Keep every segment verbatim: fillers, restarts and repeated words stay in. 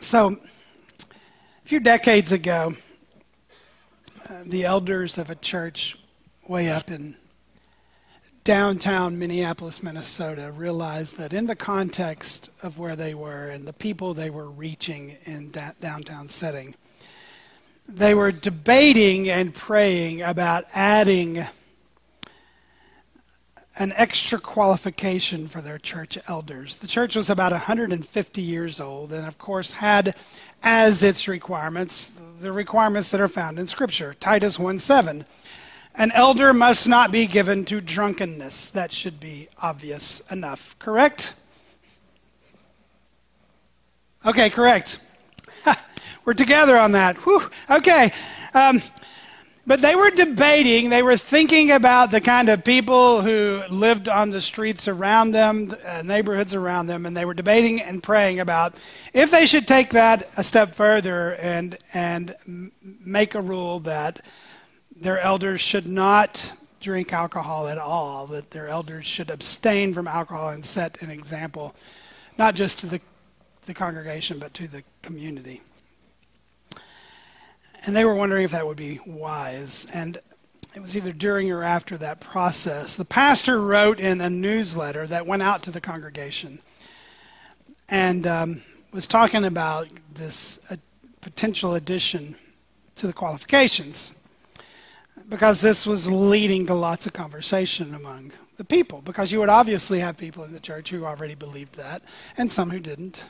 So, a few decades ago, uh, the elders of a church way up in downtown Minneapolis, Minnesota, realized that in the context of where they were and the people they were reaching in that downtown setting, they were debating and praying about adding an extra qualification for their church elders. The church was about one hundred fifty years old and, of course, had as its requirements the requirements that are found in Scripture. Titus one seven. An elder must not be given to drunkenness. That should be obvious enough. Correct? Okay, correct. We're together on that. Whew. Okay. Um, but they were debating, they were thinking about the kind of people who lived on the streets around them, uh, neighborhoods around them, and they were debating and praying about if they should take that a step further and, and m- make a rule that their elders should not drink alcohol at all, that their elders should abstain from alcohol and set an example, not just to the, the congregation, but to the community. And they were wondering if that would be wise. And it was either during or after that process. The pastor wrote in a newsletter that went out to the congregation and um, was talking about this uh, potential addition to the qualifications, because this was leading to lots of conversation among the people, because you would obviously have people in the church who already believed that and some who didn't.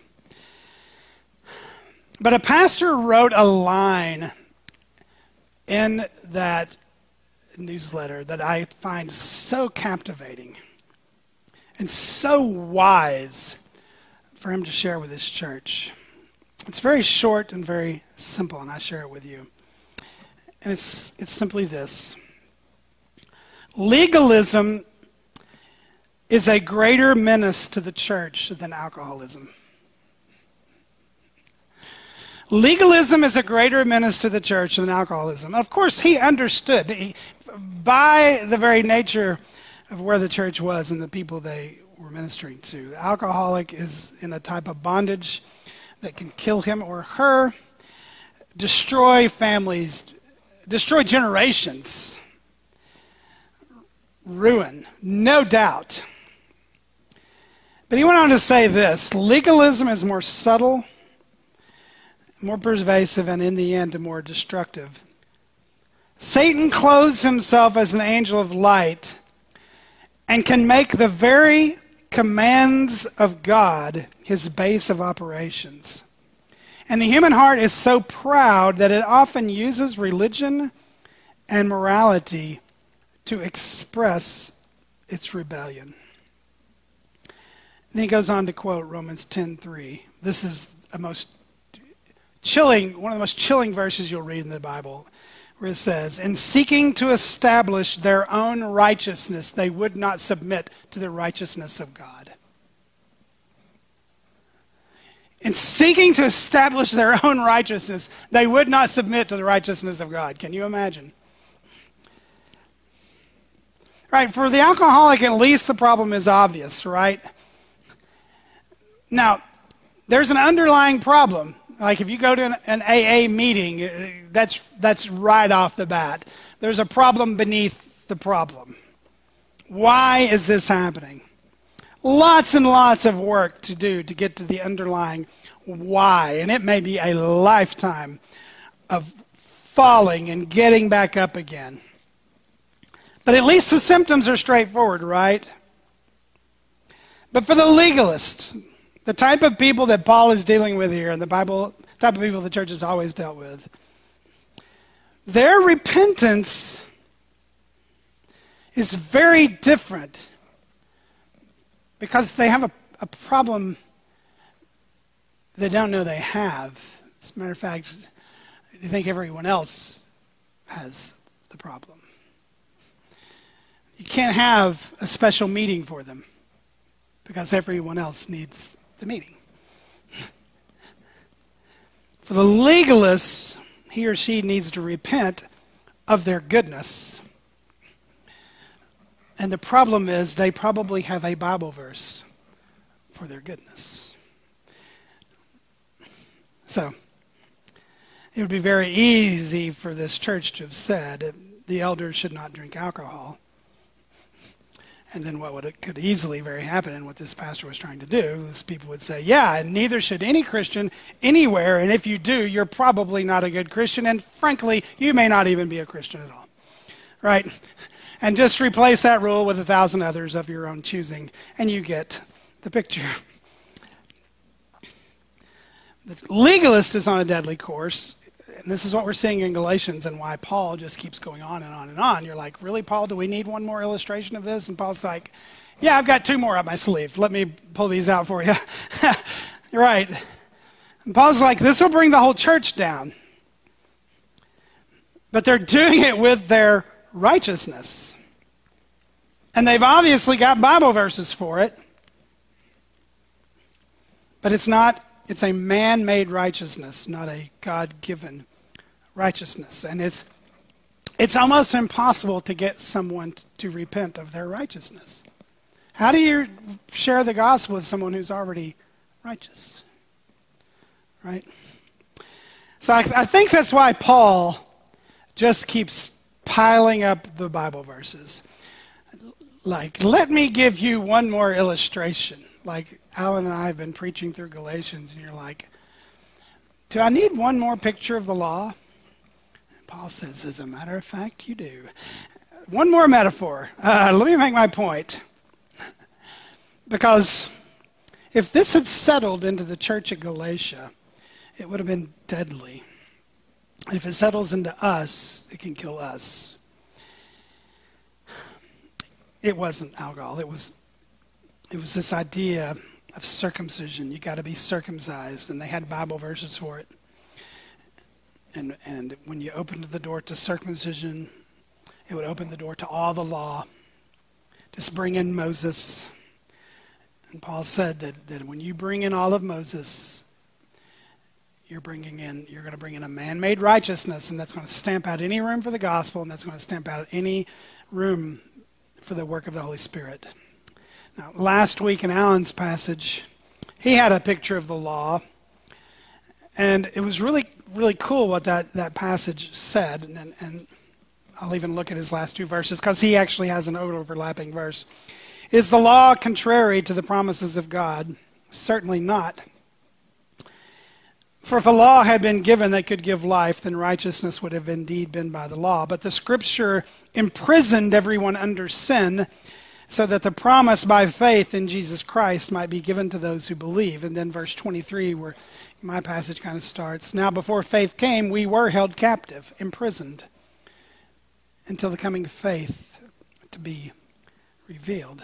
But a pastor wrote a line in that newsletter that I find so captivating and so wise for him to share with his church. It's very short and very simple, and I share it with you. And it's it's simply this. Legalism is a greater menace to the church than alcoholism. Legalism is a greater menace to the church than alcoholism. Of course, he understood. He, by the very nature of where the church was and the people they were ministering to, the alcoholic is in a type of bondage that can kill him or her, destroy families, destroy generations, ruin, no doubt. But he went on to say this: legalism is more subtle, more pervasive, and in the end, more destructive. Satan clothes himself as an angel of light and can make the very commands of God his base of operations. And the human heart is so proud that it often uses religion and morality to express its rebellion. And he goes on to quote Romans ten three. This is a most chilling, one of the most chilling verses you'll read in the Bible, where it says, "In seeking to establish their own righteousness, they would not submit to the righteousness of God." In seeking to establish their own righteousness, they would not submit to the righteousness of God. Can you imagine? Right, for the alcoholic, at least the problem is obvious, right? Now, there's an underlying problem. Like if you go to an, an A A meeting, that's that's right off the bat. There's a problem beneath the problem. Why is this happening? Lots and lots of work to do to get to the underlying why, and it may be a lifetime of falling and getting back up again. But at least the symptoms are straightforward, right? But for the legalist, the type of people that Paul is dealing with here, and the Bible, type of people the church has always dealt with, their repentance is very different because they have a, a problem they don't know they have. As a matter of fact, they think everyone else has the problem. You can't have a special meeting for them because everyone else needs the meeting. For the legalist, he or she needs to repent of their goodness. And the problem is they probably have a Bible verse for their goodness. So it would be very easy for this church to have said the elders should not drink alcohol. And then what would it could easily very happen, and what this pastor was trying to do, is people would say, yeah, and neither should any Christian anywhere, and if you do, you're probably not a good Christian, and frankly, you may not even be a Christian at all. Right? And just replace that rule with a thousand others of your own choosing, and you get the picture. The legalist is on a deadly course, and this is what we're seeing in Galatians, and why Paul just keeps going on and on and on. You're like, really, Paul, do we need one more illustration of this? And Paul's like, yeah, I've got two more up my sleeve. Let me pull these out for you. You're right. And Paul's like, this will bring the whole church down. But they're doing it with their righteousness. And they've obviously got Bible verses for it. But it's not, it's a man-made righteousness, not a God-given righteousness. And it's it's almost impossible to get someone to repent of their righteousness. How do you share the gospel with someone who's already righteous? Right? So I, I think that's why Paul just keeps piling up the Bible verses. Like, let me give you one more illustration. Like, Alan and I have been preaching through Galatians, and you're like, do I need one more picture of the law? And Paul says, as a matter of fact, you do. One more metaphor. Uh, let me make my point. Because if this had settled into the church at Galatia, it would have been deadly. If it settles into us, it can kill us. It wasn't alcohol. It was, it was this idea of circumcision. You got to be circumcised, and they had Bible verses for it. And and when you opened the door to circumcision, it would open the door to all the law. Just bring in Moses. And Paul said that, that when you bring in all of Moses, you're bringing in, you're going to bring in a man-made righteousness, and that's going to stamp out any room for the gospel, and that's going to stamp out any room for the work of the Holy Spirit. Now, last week in Alan's passage, he had a picture of the law, and it was really, really cool what that, that passage said, and, and I'll even look at his last two verses, because he actually has an overlapping verse. Is the law contrary to the promises of God? Certainly not. For if a law had been given that could give life, then righteousness would have indeed been by the law. But the Scripture imprisoned everyone under sin, so that the promise by faith in Jesus Christ might be given to those who believe. And then verse twenty-three, where my passage kind of starts. Now before faith came, we were held captive, imprisoned, until the coming of faith to be revealed.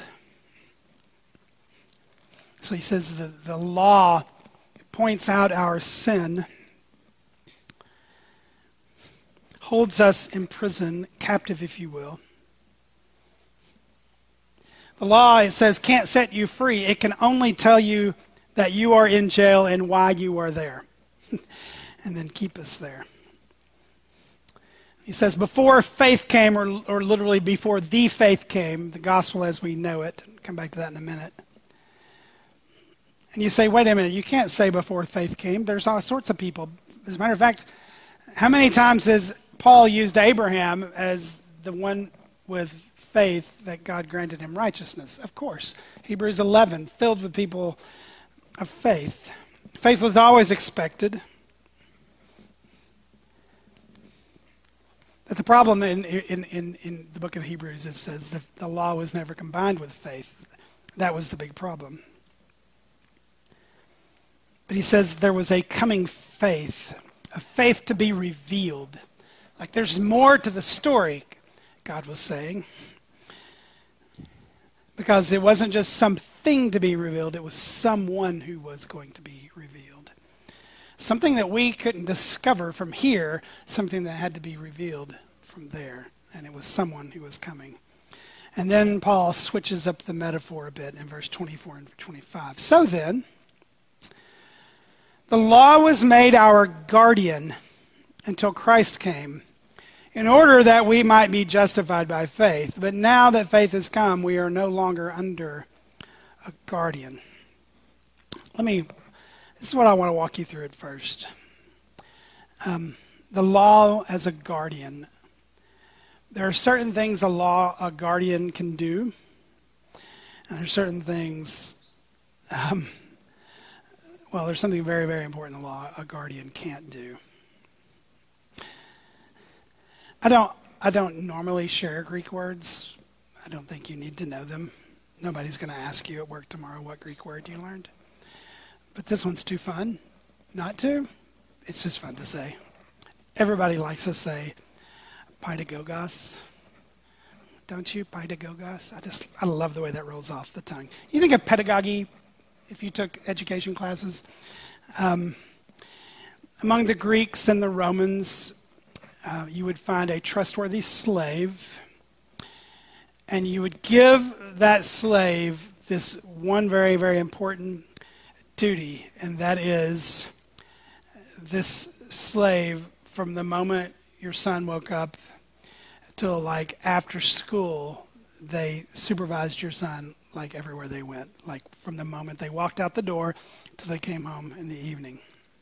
So he says the, the law points out our sin, holds us in prison, captive, if you will. The law, it says, can't set you free. It can only tell you that you are in jail and why you are there, and then keep us there. He says, before faith came, or, or literally before the faith came, the gospel as we know it. I'll come back to that in a minute. And you say, wait a minute, you can't say before faith came. There's all sorts of people. As a matter of fact, how many times has Paul used Abraham as the one with faith that God granted him righteousness? Of course. Hebrews eleven, filled with people of faith. Faith was always expected. But the problem in, in, in, in the book of Hebrews, it says the, the law was never combined with faith. That was the big problem. But he says there was a coming faith, a faith to be revealed. Like there's more to the story, God was saying. Because it wasn't just something to be revealed, it was someone who was going to be revealed. Something that we couldn't discover from here, something that had to be revealed from there. And it was someone who was coming. And then Paul switches up the metaphor a bit in verse twenty-four and twenty-five. So then, the law was made our guardian until Christ came, in order that we might be justified by faith. But now that faith has come, we are no longer under a guardian. Let me, this is what I want to walk you through at first. Um, the law as a guardian. There are certain things a law, a guardian can do. And there are certain things, um, well, there's something very, very important in the law a guardian can't do. I don't, I don't normally share Greek words. I don't think you need to know them. Nobody's going to ask you at work tomorrow what Greek word you learned. But this one's too fun not to. It's just fun to say. Everybody likes to say paidagogos. Don't you? Paidagogos. I just, I love the way that rolls off the tongue. You think of pedagogy if you took education classes. Um, among the Greeks and the Romans, uh, you would find a trustworthy slave, and you would give that slave this one very, very important duty, and that is this slave, from the moment your son woke up till like after school, they supervised your son like everywhere they went, like from the moment they walked out the door till they came home in the evening.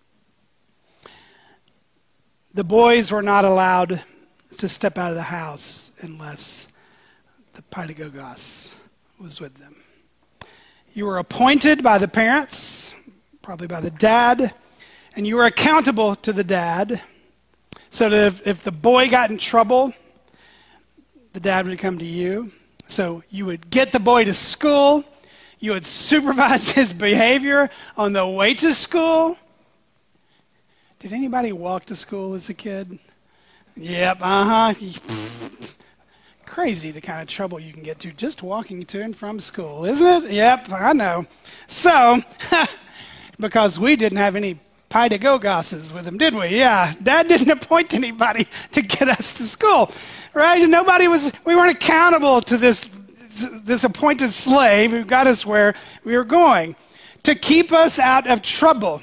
The boys were not allowed to step out of the house unless the paidagogos was with them. You were appointed by the parents, probably by the dad, and you were accountable to the dad, so that if, if the boy got in trouble, the dad would come to you. So you would get the boy to school, you would supervise his behavior on the way to school. Did anybody walk to school as a kid? Yep, uh-huh. Crazy the kind of trouble you can get to just walking to and from school, isn't it? Yep, I know. So, because we didn't have any paidagogos with him, did we? Yeah, Dad didn't appoint anybody to get us to school, right? And nobody was, we weren't accountable to this, this appointed slave who got us where we were going, to keep us out of trouble.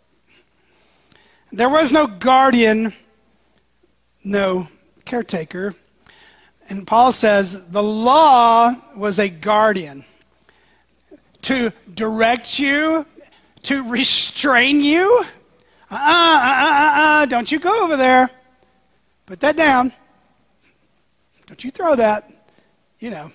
There was no guardian, no caretaker. And Paul says the law was a guardian to direct you, to restrain you. Uh-uh, uh-uh, uh-uh, don't you go over there. Put that down. Don't you throw that. You know.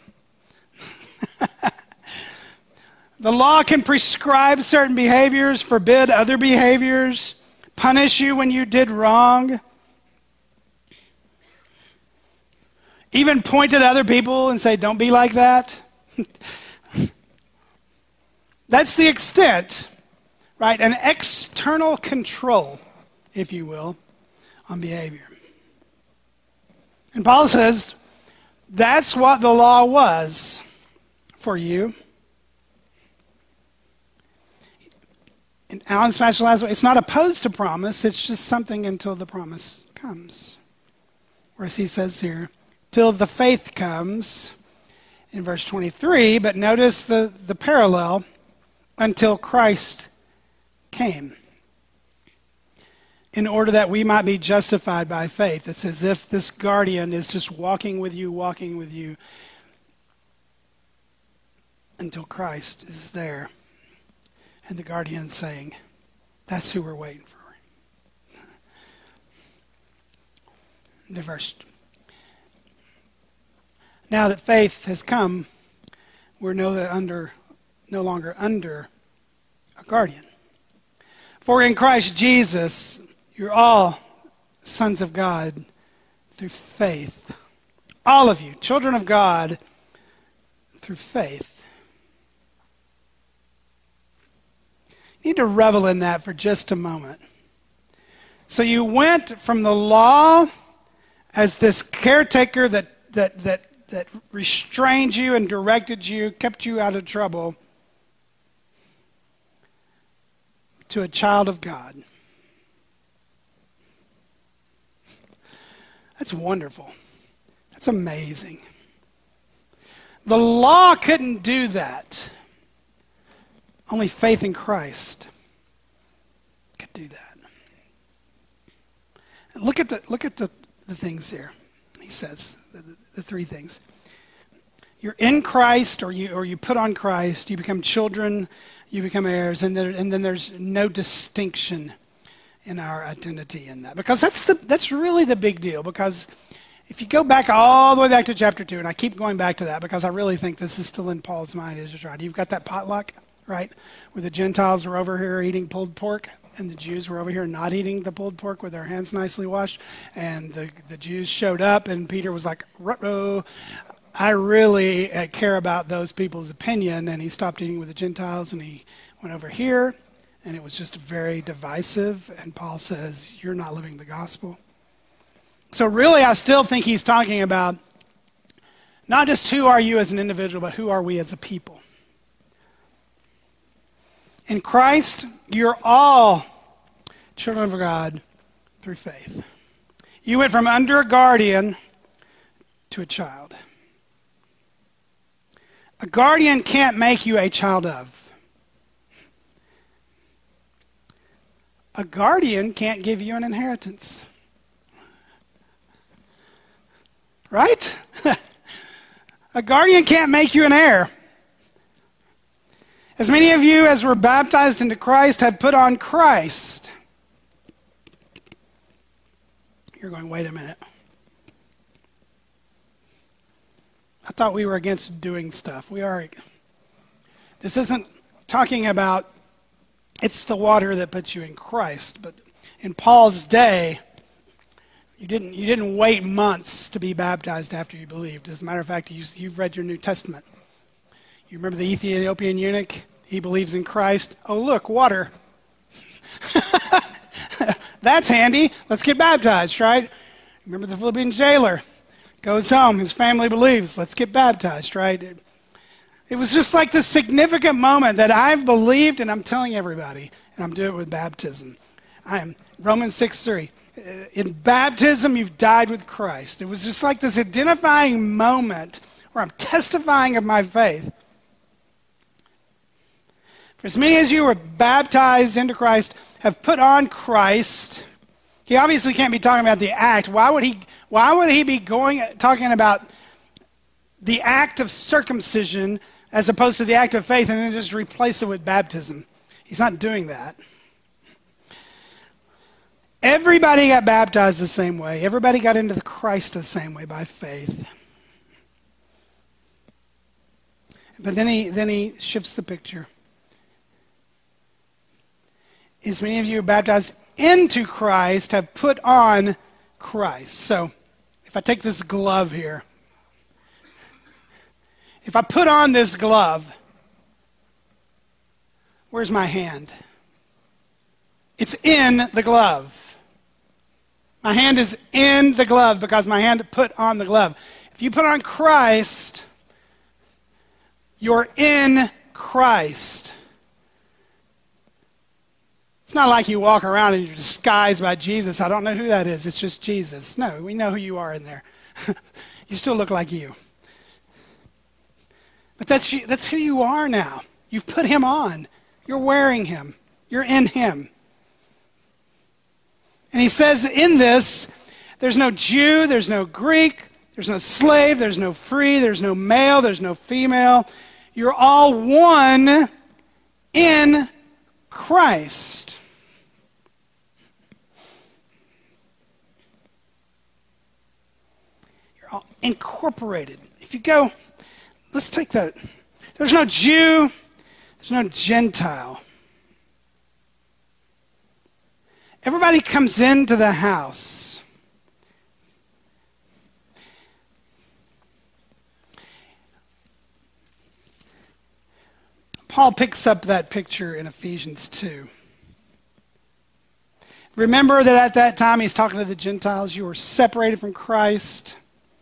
The law can prescribe certain behaviors, forbid other behaviors, punish you when you did wrong. Even point at other people and say, don't be like that. That's the extent, right? An external control, if you will, on behavior. And Paul says, that's what the law was for you. And Alan Smasher last week, it's not opposed to promise, it's just something until the promise comes. Whereas he says here, till the faith comes in verse twenty-three, but notice the, the parallel, until Christ came, in order that we might be justified by faith. It's as if this guardian is just walking with you, walking with you, until Christ is there. And the guardian's saying, that's who we're waiting for. The verse. Now that faith has come, we're no, that under, no longer under a guardian. For in Christ Jesus, you're all sons of God through faith. All of you, children of God, through faith. You need to revel in that for just a moment. So you went from the law as this caretaker that that that that restrained you and directed you, kept you out of trouble, to a child of God. That's wonderful. That's amazing. The law couldn't do that. Only faith in Christ could do that. And look at the look at the, the things here. He says the, the, the three things. You're in Christ, or you or you put on Christ. You become children. You become heirs, and there, and then there's no distinction in our identity in that. Because that's the that's really the big deal. Because if you go back all the way back to chapter two, and I keep going back to that because I really think this is still in Paul's mind, is right. You've got that potluck, right, where the Gentiles were over here eating pulled pork, and the Jews were over here not eating the pulled pork with their hands nicely washed. And the, the Jews showed up, and Peter was like, ruh-roh, I really uh, care about those people's opinion. And he stopped eating with the Gentiles, and he went over here, and it was just very divisive. And Paul says, you're not living the gospel. So really, I still think he's talking about not just who are you as an individual, but who are we as a people. In Christ, you're all children of God through faith. You went from under a guardian to a child. A guardian can't make you a child of. A guardian can't give you an inheritance. Right? A guardian can't make you an heir. As many of you as were baptized into Christ have put on Christ. You're going, wait a minute. I thought we were against doing stuff. We are. This isn't talking about it's the water that puts you in Christ. But in Paul's day, you didn't you didn't wait months to be baptized after you believed. As a matter of fact, you, you've read your New Testament. You remember the Ethiopian eunuch? He believes in Christ. Oh, look, water. That's handy. Let's get baptized, right? Remember the Philippian jailer? Goes home. His family believes. Let's get baptized, right? It, it was just like this significant moment that I've believed, and I'm telling everybody, and I'm doing it with baptism. I am Romans six three. In baptism, you've died with Christ. It was just like this identifying moment where I'm testifying of my faith. For as many as you were baptized into Christ have put on Christ. He obviously can't be talking about the act. Why would he, why would he be going talking about the act of circumcision as opposed to the act of faith and then just replace it with baptism? He's not doing that. Everybody got baptized the same way. Everybody got into the Christ the same way, by faith. But then he then he shifts the picture. As many of you are baptized into Christ have put on Christ. So, if I take this glove here, if I put on this glove, where's my hand? It's in the glove. My hand is in the glove because my hand put on the glove. If you put on Christ, you're in Christ. It's not like you walk around and you're disguised by Jesus. I don't know who that is. It's just Jesus. No, we know who you are in there. You still look like you. But that's, that's who you are now. You've put him on. You're wearing him. You're in him. And he says in this, there's no Jew, there's no Greek, there's no slave, there's no free, there's no male, there's no female. You're all one in Christ. You're all incorporated. If you go, let's take that. There's no Jew, there's no Gentile. Everybody comes into the house. Paul picks up that picture in Ephesians two. Remember that at that time he's talking to the Gentiles. You were separated from Christ,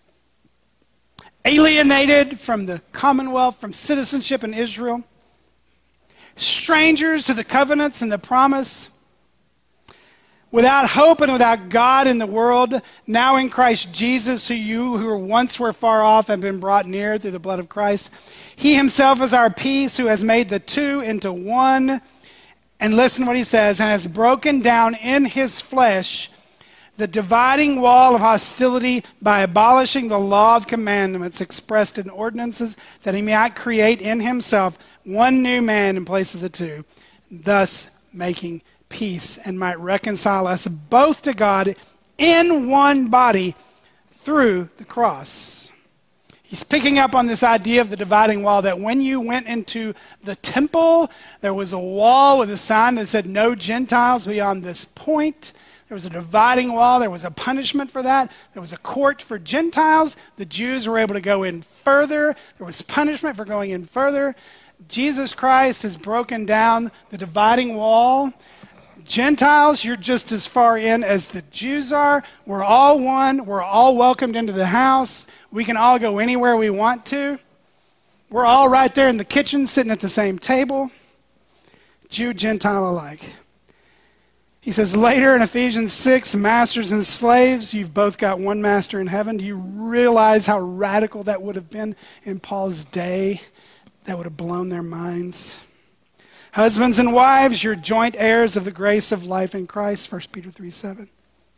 alienated from the commonwealth, from citizenship in Israel, strangers to the covenants and the promise, without hope and without God in the world. Now in Christ Jesus, who you who once were far off have been brought near through the blood of Christ. He himself is our peace, who has made the two into one. And listen to what he says, and has broken down in his flesh the dividing wall of hostility by abolishing the law of commandments expressed in ordinances, that he might create in himself one new man in place of the two, thus making peace and might reconcile us both to God in one body through the cross. He's picking up on this idea of the dividing wall, that when you went into the temple, there was a wall with a sign that said no Gentiles beyond this point. There was a dividing wall. There was a punishment for that. There was a court for Gentiles. The Jews were able to go in further. There was punishment for going in further. Jesus Christ has broken down the dividing wall. Gentiles, you're just as far in as the Jews are. We're all one. We're all welcomed into the house. We can all go anywhere we want to. We're all right there in the kitchen sitting at the same table. Jew, Gentile alike. He says later in Ephesians six, masters and slaves, you've both got one master in heaven. Do you realize how radical that would have been in Paul's day? That would have blown their minds. Husbands and wives, you're joint heirs of the grace of life in Christ, First Peter three seven.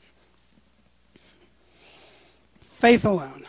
Faith alone.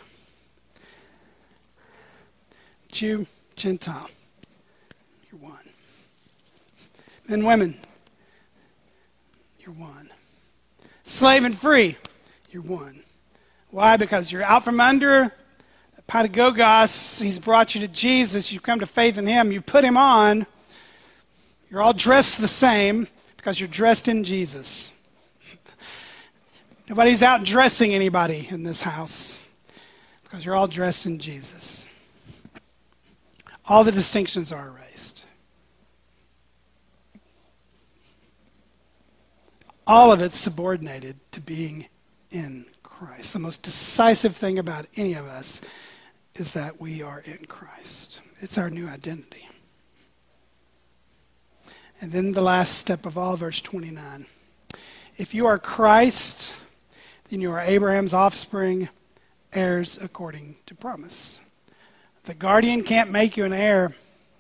Jew, Gentile, you're one. Men, women, you're one. Slave and free, you're one. Why? Because you're out from under Pedagogos. He's brought you to Jesus. You've come to faith in him. You put him on. You're all dressed the same because you're dressed in Jesus. Nobody's out dressing anybody in this house because you're all dressed in Jesus. All the distinctions are erased. All of it's subordinated to being in Christ. The most decisive thing about any of us is that we are in Christ. It's our new identity. And then the last step of all, verse twenty-nine. If you are Christ, then you are Abraham's offspring, heirs according to promise. The guardian can't make you an heir.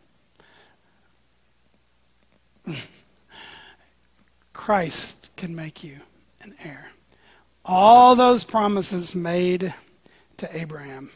Christ can make you an heir. All those promises made to Abraham,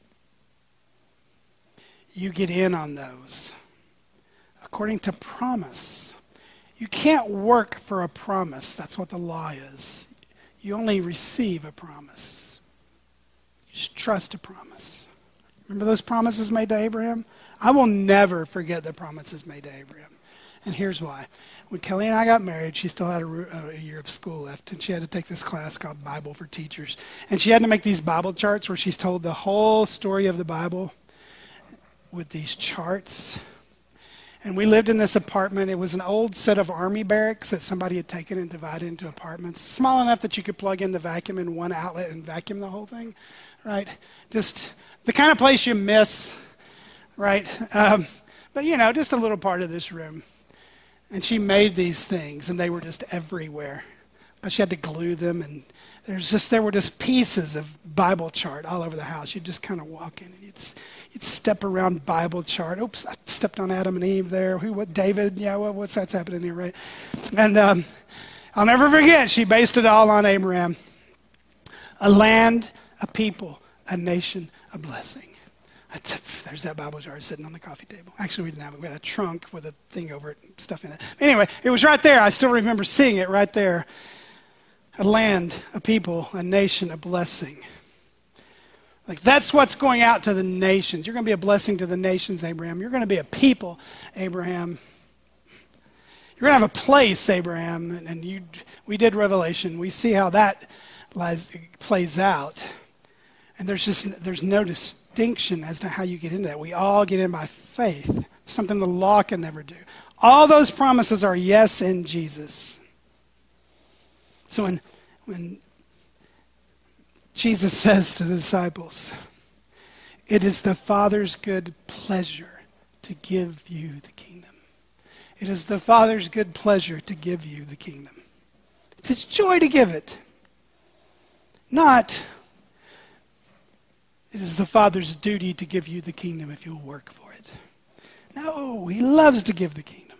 you get in on those according to promise. You can't work for a promise. That's what the law is. You only receive a promise. You just trust a promise. Remember those promises made to Abraham? I will never forget the promises made to Abraham. And here's why. When Kelly and I got married, she still had a, a year of school left, and she had to take this class called Bible for Teachers. And she had to make these Bible charts where she's told the whole story of the Bible with these charts. And we lived in this apartment. It was an old set of army barracks that somebody had taken and divided into apartments, small enough that you could plug in the vacuum in one outlet and vacuum the whole thing, right? Just the kind of place you miss, right? Um, but, you know, just a little part of this room. And she made these things, and they were just everywhere. But she had to glue them, and there's just there were just pieces of Bible chart all over the house. You'd just kind of walk in, and you'd, you'd step around Bible chart. Oops, I stepped on Adam and Eve there. Who? What? David? Yeah. Well, what's that's happening here, right? And um, I'll never forget. She based it all on Abraham. A land, a people, a nation, a blessing. There's that Bible jar sitting on the coffee table. Actually, we didn't have it. We had a trunk with a thing over it, stuff in it. Anyway, it was right there. I still remember seeing it right there. A land, a people, a nation, a blessing. Like that's what's going out to the nations. You're going to be a blessing to the nations, Abraham. You're going to be a people, Abraham. You're going to have a place, Abraham. And, and you, we did Revelation. We see how that lies, plays out. And there's just there's no distinction as to how you get into that. We all get in by faith, something the law can never do. All those promises are yes in Jesus. So when, when Jesus says to the disciples, it is the Father's good pleasure to give you the kingdom. It is the Father's good pleasure to give you the kingdom. It's his joy to give it. Not... It is the Father's duty to give you the kingdom if you'll work for it. No, he loves to give the kingdom.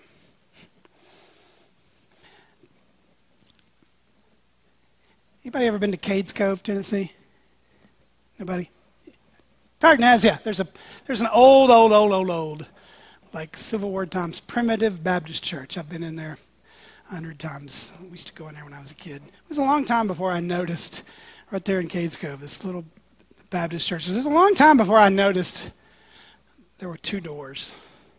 Anybody ever been to Cades Cove, Tennessee? Nobody? Tartan has, yeah. There's a there's an old, old, old, old, old, like Civil War times, primitive Baptist church. I've been in there. a hundred times. We used to go in there when I was a kid. It was a long time before I noticed, right there in Cades Cove, this little Baptist church. It was a long time before I noticed there were two doors.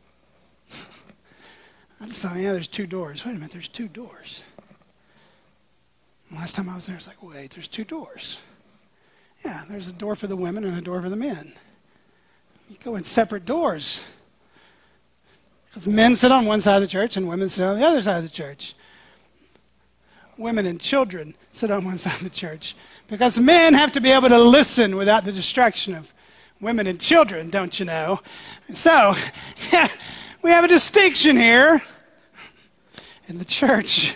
I just thought, yeah, there's two doors. Wait a minute, there's two doors. Last time I was there, I was like, wait, there's two doors. Yeah, there's a door for the women and a door for the men. You go in separate doors. Because men sit on one side of the church and women sit on the other side of the church. Women and children sit on one side of the church. Because men have to be able to listen without the distraction of women and children, don't you know? So, yeah, we have a distinction here in the church.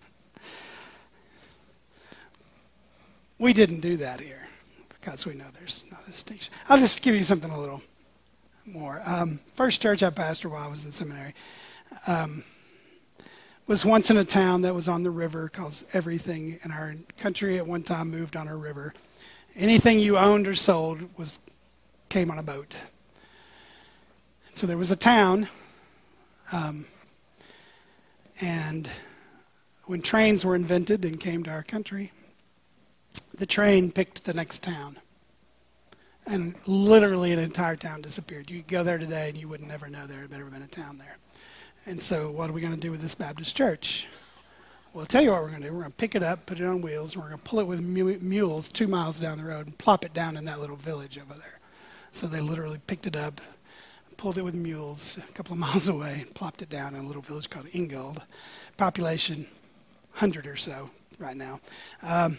We didn't do that here because we know there's no distinction. I'll just give you something a little more. Um, first church I pastored while I was in seminary um, was once in a town that was on the river, because everything in our country at one time moved on a river. Anything you owned or sold was came on a boat. So there was a town, um, and when trains were invented and came to our country, the train picked the next town. And literally an entire town disappeared. You could go there today and you would never know there had ever been a town there. And so what are we going to do with this Baptist church? Well, I'll tell you what we're going to do. We're going to pick it up, put it on wheels, and we're going to pull it with mules two miles down the road and plop it down in that little village over there. So they literally picked it up, pulled it with mules a couple of miles away, and plopped it down in a little village called Ingold. Population, one hundred or so right now. Um,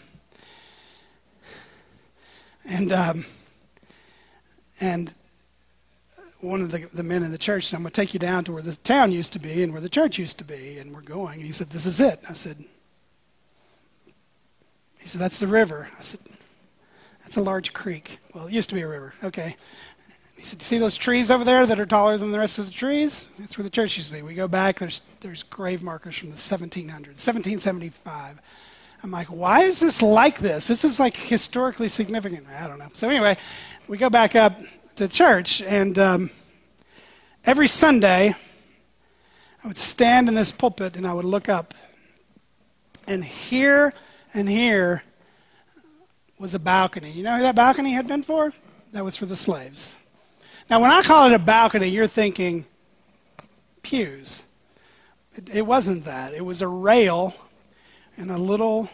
and... Um, And one of the, the men in the church said, I'm going to take you down to where the town used to be and where the church used to be. And we're going. And he said, this is it. I said, he said, that's the river. I said, that's a large creek. Well, it used to be a river. Okay. He said, see those trees over there that are taller than the rest of the trees? That's where the church used to be. We go back. There's, there's grave markers from the seventeen hundreds, seventeen seventy-five. I'm like, why is this like this? This is like historically significant. I don't know. So anyway, we go back up to church, and um, every Sunday, I would stand in this pulpit, and I would look up, and here and here was a balcony. You know who that balcony had been for? That was for the slaves. Now, when I call it a balcony, you're thinking pews. It, it wasn't that. It was a rail and a little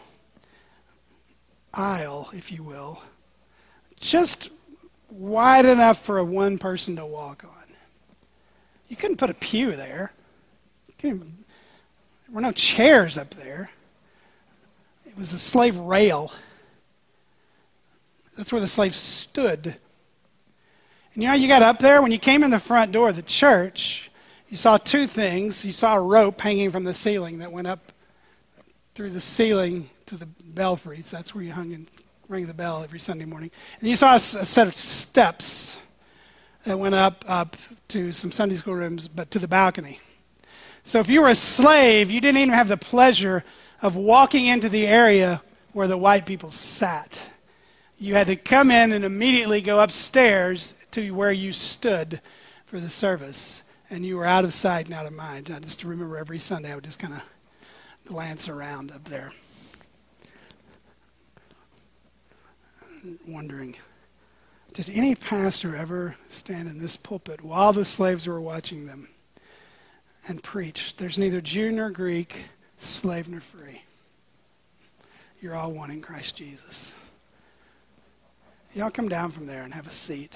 aisle, if you will, just wide enough for a one person to walk on. You couldn't put a pew there. You couldn't, there were no chairs up there. It was a slave rail. That's where the slaves stood. And you know, you got up there, when you came in the front door of the church, you saw two things. You saw a rope hanging from the ceiling that went up through the ceiling to the belfries. That's where you hung and rang the bell every Sunday morning. And you saw a, a set of steps that went up, up to some Sunday school rooms, but to the balcony. So if you were a slave, you didn't even have the pleasure of walking into the area where the white people sat. You had to come in and immediately go upstairs to where you stood for the service. And you were out of sight and out of mind. I just remember every Sunday I would just kind of glance around up there, wondering, did any pastor ever stand in this pulpit while the slaves were watching them and preach? There's neither Jew nor Greek, slave nor free. You're all one in Christ Jesus. Y'all come down from there and have a seat.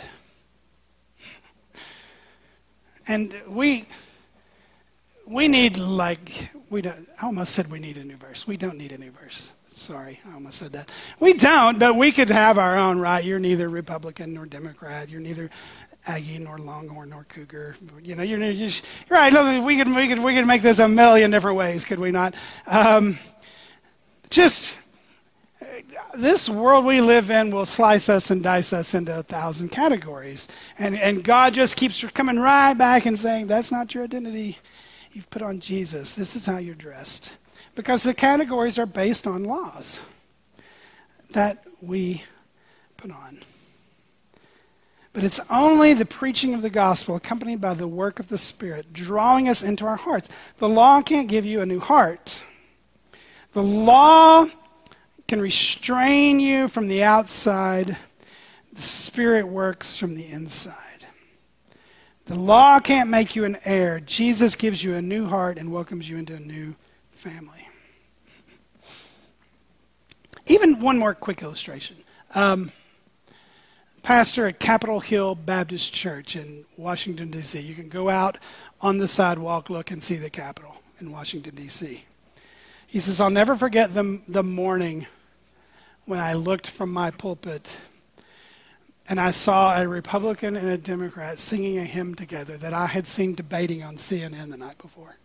And we we need like we don't I almost said we need a new verse. We don't need a new verse. Sorry, I almost said that. We don't, but we could have our own, right? You're neither Republican nor Democrat. You're neither Aggie nor Longhorn nor Cougar. You know, you're, you're just, you're right. Look, we could we could we could make this a million different ways, could we not? Um, just this world we live in will slice us and dice us into a thousand categories, and and God just keeps coming right back and saying, "That's not your identity. You've put on Jesus. This is how you're dressed." Because the categories are based on laws that we put on. But it's only the preaching of the gospel accompanied by the work of the Spirit drawing us into our hearts. The law can't give you a new heart. The law can restrain you from the outside. The Spirit works from the inside. The law can't make you an heir. Jesus gives you a new heart and welcomes you into a new family. Even one more quick illustration. Um, pastor at Capitol Hill Baptist Church in Washington, D C You can go out on the sidewalk, look, and see the Capitol in Washington, D C He says, I'll never forget the, the morning when I looked from my pulpit and I saw a Republican and a Democrat singing a hymn together that I had seen debating on C N N the night before.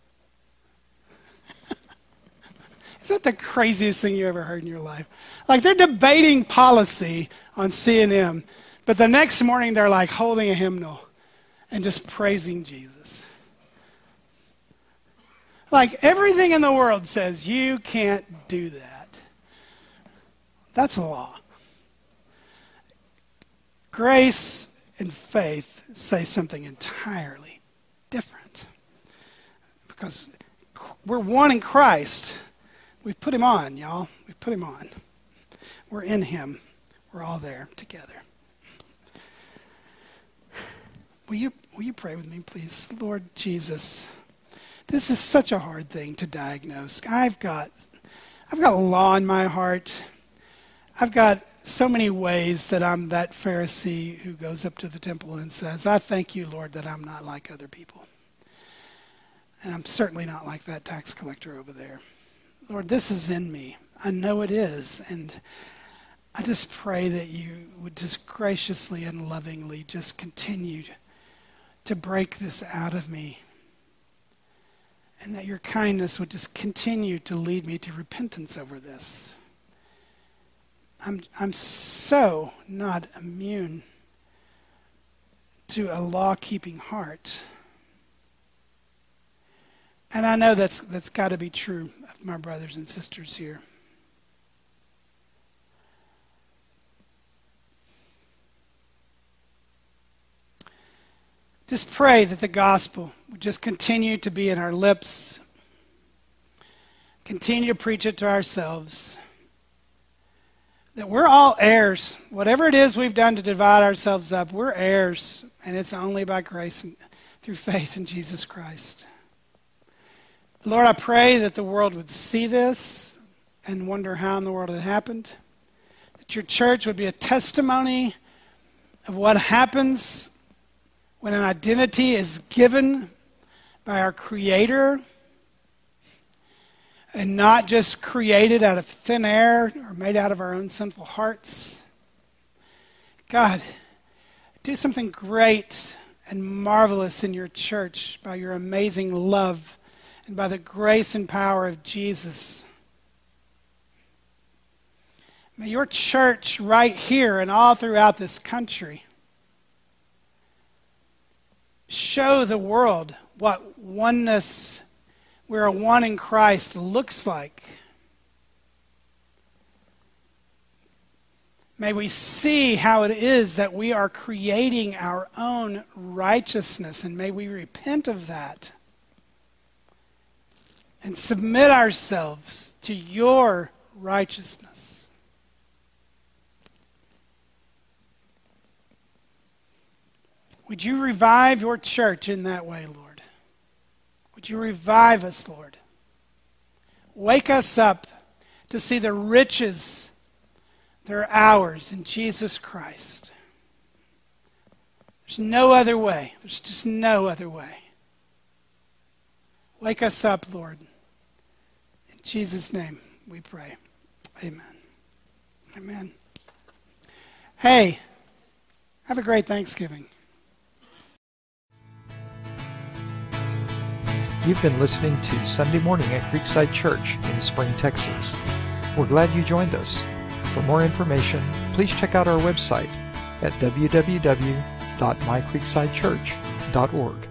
Is that the craziest thing you ever heard in your life? Like, they're debating policy on C N N, but the next morning they're like holding a hymnal and just praising Jesus. Like, everything in the world says you can't do that. That's a law. Grace and faith say something entirely different. Because we're one in Christ. We've put him on, y'all. We've put him on. We're in him. We're all there together. Will you, will you pray with me, please? Lord Jesus, this is such a hard thing to diagnose. I've got, I've got a law in my heart. I've got so many ways that I'm that Pharisee who goes up to the temple and says, I thank you, Lord, that I'm not like other people. And I'm certainly not like that tax collector over there. Lord, this is in me. I know it is. And I just pray that you would just graciously and lovingly just continue to break this out of me. And that your kindness would just continue to lead me to repentance over this. I'm, I'm so not immune to a law-keeping heart. And I know that's that's got to be true of my brothers and sisters here. Just pray that the gospel would just continue to be in our lips. Continue to preach it to ourselves. That we're all heirs. Whatever it is we've done to divide ourselves up, we're heirs. And it's only by grace and through faith in Jesus Christ. Lord, I pray that the world would see this and wonder how in the world it happened. That your church would be a testimony of what happens when an identity is given by our Creator and not just created out of thin air or made out of our own sinful hearts. God, do something great and marvelous in your church by your amazing love and by the grace and power of Jesus. May your church right here and all throughout this country show the world what oneness, we're a one in Christ, looks like. May we see how it is that we are creating our own righteousness, and may we repent of that and submit ourselves to your righteousness. Would you revive your church in that way, Lord? Would you revive us, Lord? Wake us up to see the riches that are ours in Jesus Christ. There's no other way. There's just no other way. Wake us up, Lord. In Jesus' name we pray. Amen. Amen. Hey, have a great Thanksgiving. You've been listening to Sunday Morning at Creekside Church in Spring, Texas. We're glad you joined us. For more information, please check out our website at w w w dot my creekside church dot org.